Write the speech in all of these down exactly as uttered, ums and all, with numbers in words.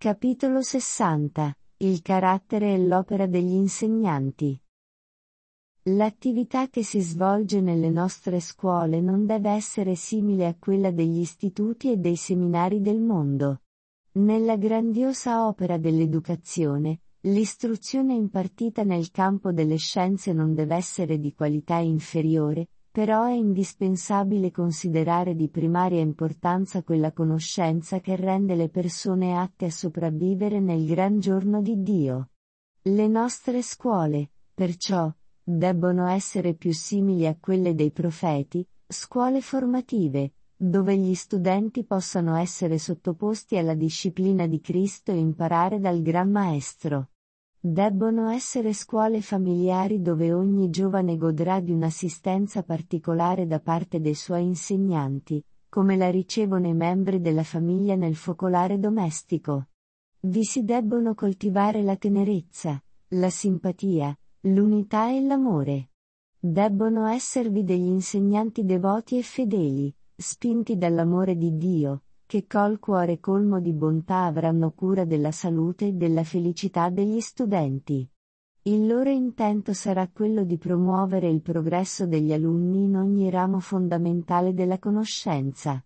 Capitolo sessanta. Il carattere e l'opera degli insegnanti. L'attività che si svolge nelle nostre scuole non deve essere simile a quella degli istituti e dei seminari del mondo. Nella grandiosa opera dell'educazione, l'istruzione impartita nel campo delle scienze non deve essere di qualità inferiore, però è indispensabile considerare di primaria importanza quella conoscenza che rende le persone atte a sopravvivere nel gran giorno di Dio. Le nostre scuole, perciò, debbono essere più simili a quelle dei profeti, scuole formative, dove gli studenti possano essere sottoposti alla disciplina di Cristo e imparare dal Gran Maestro. Debbono essere scuole familiari dove ogni giovane godrà di un'assistenza particolare da parte dei suoi insegnanti, come la ricevono i membri della famiglia nel focolare domestico. Vi si debbono coltivare la tenerezza, la simpatia, l'unità e l'amore. Debbono esservi degli insegnanti devoti e fedeli, spinti dall'amore di Dio, che col cuore colmo di bontà avranno cura della salute e della felicità degli studenti. Il loro intento sarà quello di promuovere il progresso degli alunni in ogni ramo fondamentale della conoscenza.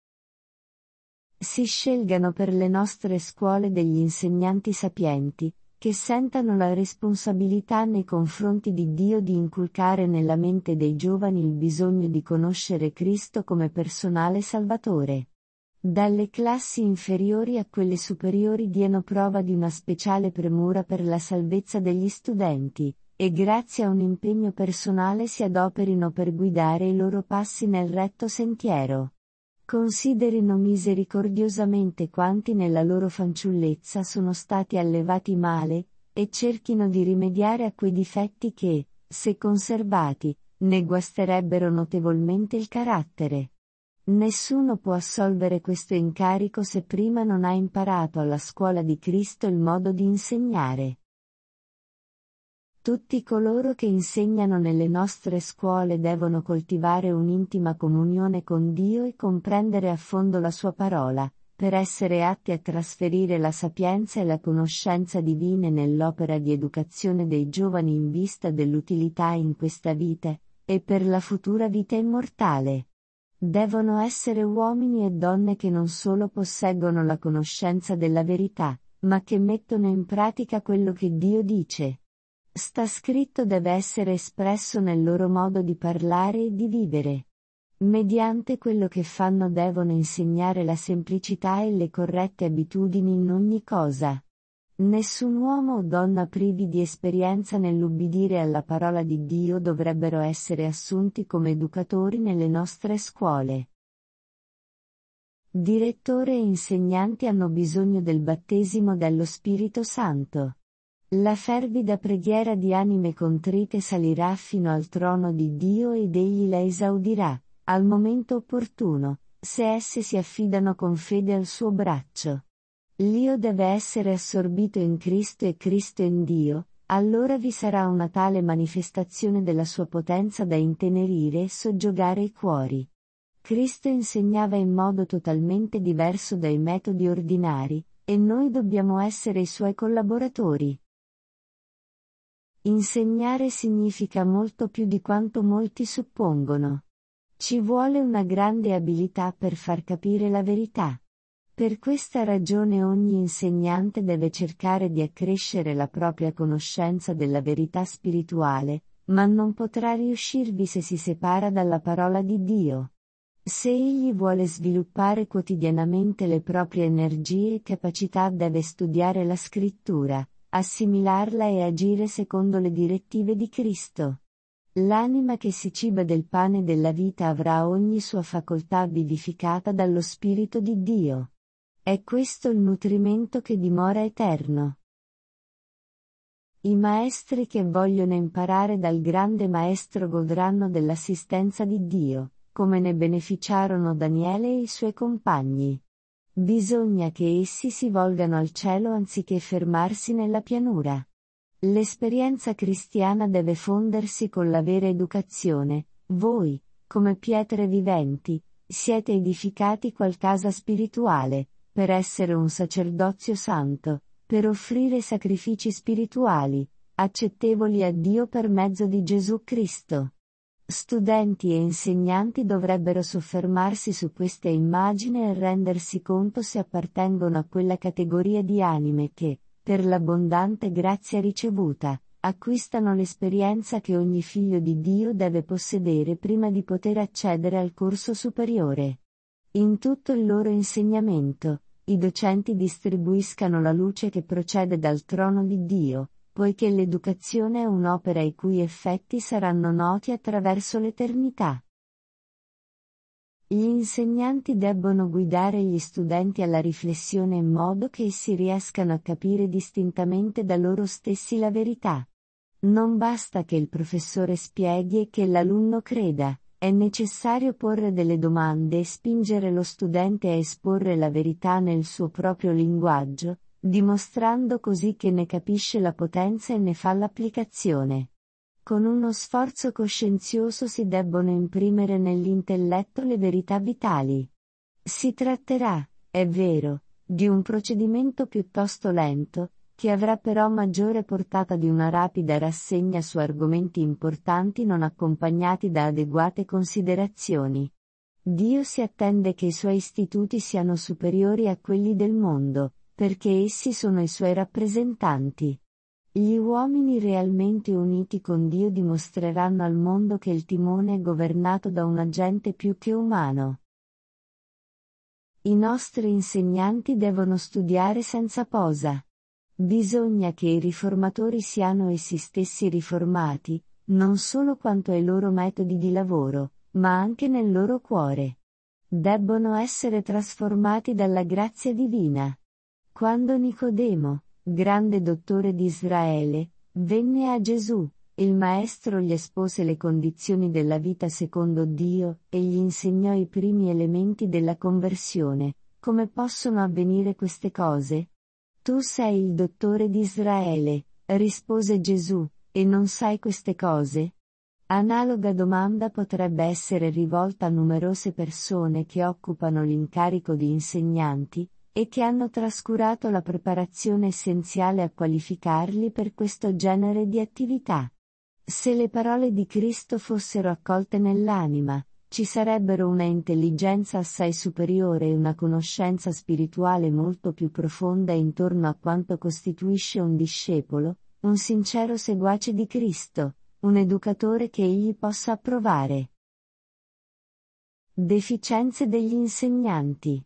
Si scelgano per le nostre scuole degli insegnanti sapienti, che sentano la responsabilità nei confronti di Dio di inculcare nella mente dei giovani il bisogno di conoscere Cristo come personale Salvatore. Dalle classi inferiori a quelle superiori diano prova di una speciale premura per la salvezza degli studenti, e grazie a un impegno personale si adoperino per guidare i loro passi nel retto sentiero. Considerino misericordiosamente quanti nella loro fanciullezza sono stati allevati male, e cerchino di rimediare a quei difetti che, se conservati, ne guasterebbero notevolmente il carattere. Nessuno può assolvere questo incarico se prima non ha imparato alla scuola di Cristo il modo di insegnare. Tutti coloro che insegnano nelle nostre scuole devono coltivare un'intima comunione con Dio e comprendere a fondo la sua parola, per essere atti a trasferire la sapienza e la conoscenza divine nell'opera di educazione dei giovani in vista dell'utilità in questa vita, e per la futura vita immortale. Devono essere uomini e donne che non solo posseggono la conoscenza della verità, ma che mettono in pratica quello che Dio dice. Sta scritto deve essere espresso nel loro modo di parlare e di vivere. Mediante quello che fanno devono insegnare la semplicità e le corrette abitudini in ogni cosa. Nessun uomo o donna privi di esperienza nell'ubbidire alla parola di Dio dovrebbero essere assunti come educatori nelle nostre scuole. Direttore e insegnanti hanno bisogno del battesimo dello Spirito Santo. La fervida preghiera di anime contrite salirà fino al trono di Dio ed egli la esaudirà, al momento opportuno, se esse si affidano con fede al suo braccio. L'io deve essere assorbito in Cristo e Cristo in Dio, allora vi sarà una tale manifestazione della sua potenza da intenerire e soggiogare i cuori. Cristo insegnava in modo totalmente diverso dai metodi ordinari, e noi dobbiamo essere i suoi collaboratori. Insegnare significa molto più di quanto molti suppongono. Ci vuole una grande abilità per far capire la verità. Per questa ragione ogni insegnante deve cercare di accrescere la propria conoscenza della verità spirituale, ma non potrà riuscirvi se si separa dalla parola di Dio. Se egli vuole sviluppare quotidianamente le proprie energie e capacità deve studiare la scrittura, assimilarla e agire secondo le direttive di Cristo. L'anima che si ciba del pane della vita avrà ogni sua facoltà vivificata dallo Spirito di Dio. È questo il nutrimento che dimora eterno. I maestri che vogliono imparare dal grande maestro godranno dell'assistenza di Dio, come ne beneficiarono Daniele e i suoi compagni. Bisogna che essi si volgano al cielo anziché fermarsi nella pianura. L'esperienza cristiana deve fondersi con la vera educazione. Voi, come pietre viventi, siete edificati qual casa spirituale, per essere un sacerdozio santo, per offrire sacrifici spirituali, accettevoli a Dio per mezzo di Gesù Cristo. Studenti e insegnanti dovrebbero soffermarsi su queste immagini e rendersi conto se appartengono a quella categoria di anime che, per l'abbondante grazia ricevuta, acquistano l'esperienza che ogni figlio di Dio deve possedere prima di poter accedere al corso superiore. In tutto il loro insegnamento, i docenti distribuiscano la luce che procede dal trono di Dio, poiché l'educazione è un'opera i cui effetti saranno noti attraverso l'eternità. Gli insegnanti debbono guidare gli studenti alla riflessione in modo che essi riescano a capire distintamente da loro stessi la verità. Non basta che il professore spieghi e che l'alunno creda, è necessario porre delle domande e spingere lo studente a esporre la verità nel suo proprio linguaggio, dimostrando così che ne capisce la potenza e ne fa l'applicazione. Con uno sforzo coscienzioso si debbono imprimere nell'intelletto le verità vitali. Si tratterà, è vero, di un procedimento piuttosto lento, che avrà però maggiore portata di una rapida rassegna su argomenti importanti non accompagnati da adeguate considerazioni. Dio si attende che i suoi istituti siano superiori a quelli del mondo, perché essi sono i suoi rappresentanti. Gli uomini realmente uniti con Dio dimostreranno al mondo che il timone è governato da un agente più che umano. I nostri insegnanti devono studiare senza posa. Bisogna che i riformatori siano essi stessi riformati, non solo quanto ai loro metodi di lavoro, ma anche nel loro cuore. Debbono essere trasformati dalla grazia divina. Quando Nicodemo, grande dottore di Israele, venne a Gesù, il Maestro gli espose le condizioni della vita secondo Dio, e gli insegnò i primi elementi della conversione. Come possono avvenire queste cose? Tu sei il dottore di Israele, rispose Gesù, e non sai queste cose? Analoga domanda potrebbe essere rivolta a numerose persone che occupano l'incarico di insegnanti, e che hanno trascurato la preparazione essenziale a qualificarli per questo genere di attività. Se le parole di Cristo fossero accolte nell'anima, ci sarebbero una intelligenza assai superiore e una conoscenza spirituale molto più profonda intorno a quanto costituisce un discepolo, un sincero seguace di Cristo, un educatore che egli possa approvare. Deficienze degli insegnanti.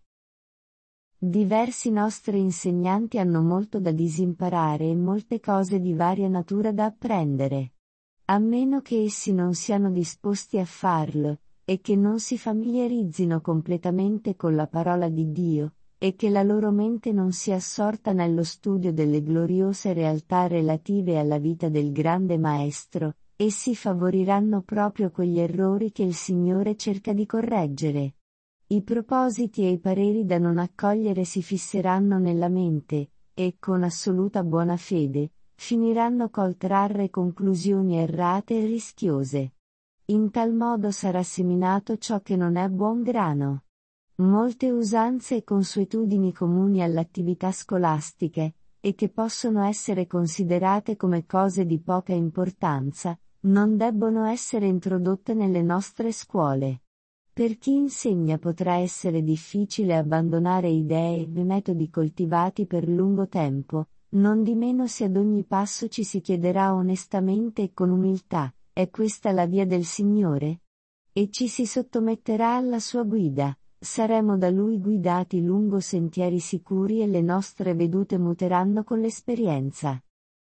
Diversi nostri insegnanti hanno molto da disimparare e molte cose di varia natura da apprendere. A meno che essi non siano disposti a farlo, e che non si familiarizzino completamente con la parola di Dio, e che la loro mente non sia assorta nello studio delle gloriose realtà relative alla vita del grande Maestro, essi favoriranno proprio quegli errori che il Signore cerca di correggere. I propositi e i pareri da non accogliere si fisseranno nella mente, e, con assoluta buona fede, finiranno col trarre conclusioni errate e rischiose. In tal modo sarà seminato ciò che non è buon grano. Molte usanze e consuetudini comuni all'attività scolastiche, e che possono essere considerate come cose di poca importanza, non debbono essere introdotte nelle nostre scuole. Per chi insegna potrà essere difficile abbandonare idee e metodi coltivati per lungo tempo, nondimeno se ad ogni passo ci si chiederà onestamente e con umiltà, è questa la via del Signore? E ci si sottometterà alla sua guida, saremo da Lui guidati lungo sentieri sicuri e le nostre vedute muteranno con l'esperienza.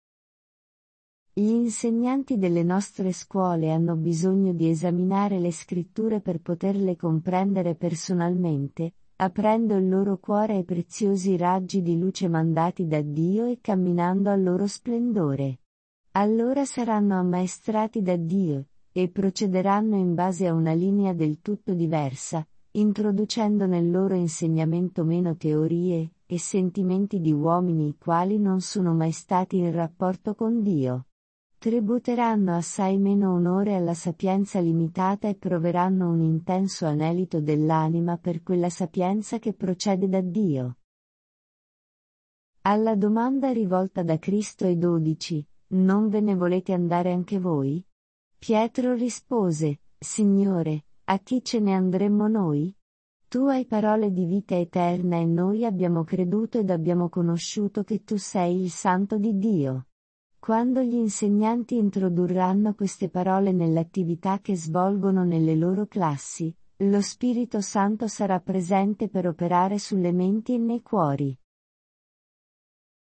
Gli insegnanti delle nostre scuole hanno bisogno di esaminare le scritture per poterle comprendere personalmente, aprendo il loro cuore ai preziosi raggi di luce mandati da Dio e camminando al loro splendore. Allora saranno ammaestrati da Dio, e procederanno in base a una linea del tutto diversa, introducendo nel loro insegnamento meno teorie e sentimenti di uomini i quali non sono mai stati in rapporto con Dio. Tributeranno assai meno onore alla sapienza limitata e proveranno un intenso anelito dell'anima per quella sapienza che procede da Dio. Alla domanda rivolta da Cristo ai dodici, non ve ne volete andare anche voi? Pietro rispose, Signore, a chi ce ne andremmo noi? Tu hai parole di vita eterna e noi abbiamo creduto ed abbiamo conosciuto che tu sei il Santo di Dio. Quando gli insegnanti introdurranno queste parole nell'attività che svolgono nelle loro classi, lo Spirito Santo sarà presente per operare sulle menti e nei cuori.